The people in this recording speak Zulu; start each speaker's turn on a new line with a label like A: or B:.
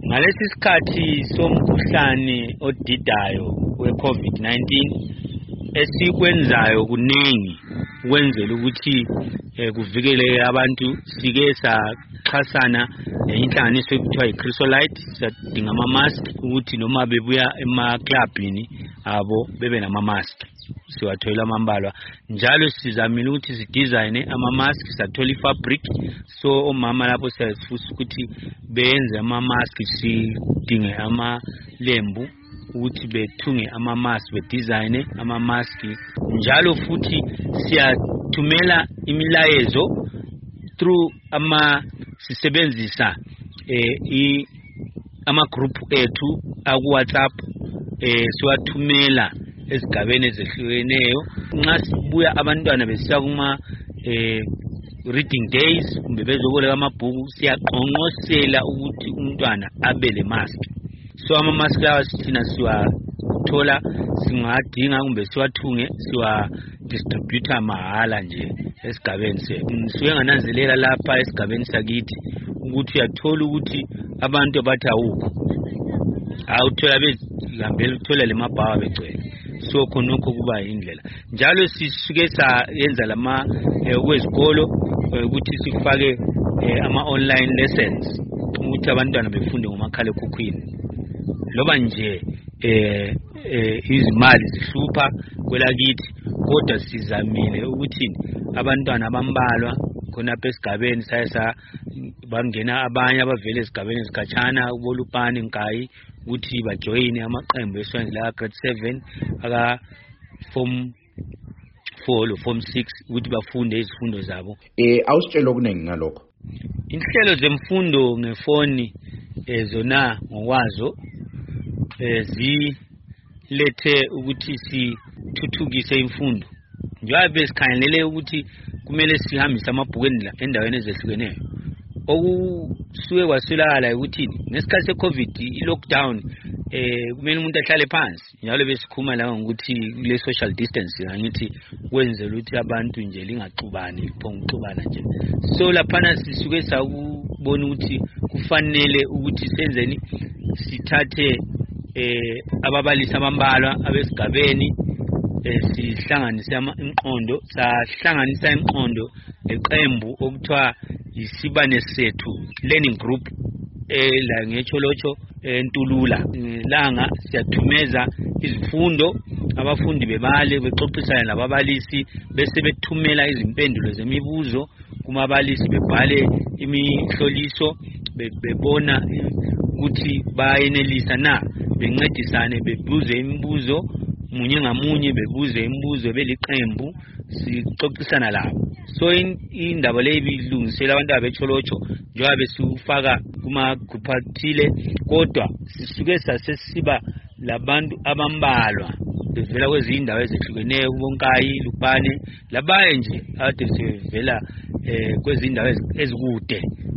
A: Ngalesi sikhathi somkhuhlane odidayo we-COVID-19 esikwenzayo kuningi ukwenzela ukuthi kuvikele abantu, sike saxhasana inhlanganiso ekuthiwa yi-Chrysolite. Sadinga ama-mask ukuthi noma bebuya emaklabhini abo bebe nama-mask. Siwathola amambalwa njalo sizamile ukuthi sidizayine ama-mask, sathola i-fabric. So omama lapho siyafisa ukuthi benze ama-mask, sidinge amalembu ukuthi bethunge ama-mask, bedizayine ama-mask. Njalo futhi siyathumela imilayezo through sisebenzisa ama-group ethu aku-WhatsApp, siwathumela esigabeni ezehlukeneyo. Nxa sibuya abantwana besiya kuma reading days kumbe bezoboleka amabhuku, siyaqonqosela ukuthi umntwana abe le mask. So ama-mask lawa sithina siwathola, singadinga kumbe siwathunge, siwa-distributor mahala nje esigabeni sethu. Sike ngananzelela lapha esigabeni sakithi ukuthi uyathola ukuthi abantu abathi awukho, awuthola bezihambela ukuthola le mabhawa begcwele. So khonokho kuba indlela njalo sisuke sayenza lama kwezikolo ukuthi sifake ama-online lessons ukuthi abantwana befunde ngomakhala ekhukhwini. Loba nje izimali zihlupha kwelakithi, kodwa sizamile ukuthi abantwana abambalwa khonapha esigabeni sayesa bangena abanye abavele esigabeni ezikhatshana uBolupane Nkayi ukuthi bajoyine amaqembu eswenzela grade 7 aka form 4 lo form 6 ukuthi bafunde izifundo zabo.
B: Awusitshela okuningi ngalokho.
A: Inhlelo zemfundo ngefoni zona ngokwazo zilethe ukuthi sithuthukise imfundo. Njengoba sikhangelele ukuthi kumele sihambise amabhuku endaweni ezehlukeneyo, okusuke kwasolakala ukuthi ngesikhathi se-COVID i-lockdown kumele umuntu ahlale phansi, njalo besikhuma la ngokuthi le social distance ngithi kwenzela ukuthi abantu nje lingaxubani, liphonguxubana nje. So laphana sisuke sakubona ukuthi kufanele ukuthi senzeni, sithathe ababalisi abambalwa abesigabeni, sihlanganise inqondo, sahlanganisa inqondo leqembu okuthiwa isibane sethu learning group la ngecholocho eNtulula. Langa siyathumeza izifundo, abafundi bebale bexoxisana lababalisi bese bethumela izimpendulo zemibuzo kumabalisi, bebhale imihloliso, bebona ukuthi bayenelisa na, bencedisane bebuze imibuzo munye ngamunye, bebuze imibuzo beliqembu, sixoxisana labo. So indaba le bilungisela abantu abecholocho njengoba besifaka kuma group athile, kodwa sisuke sasesiba labantu abambalwa bevela kwezindawo ezehlukeneyo, uBonkayi, Lupane, labaye nje ade sevela kwezindawo ezikude.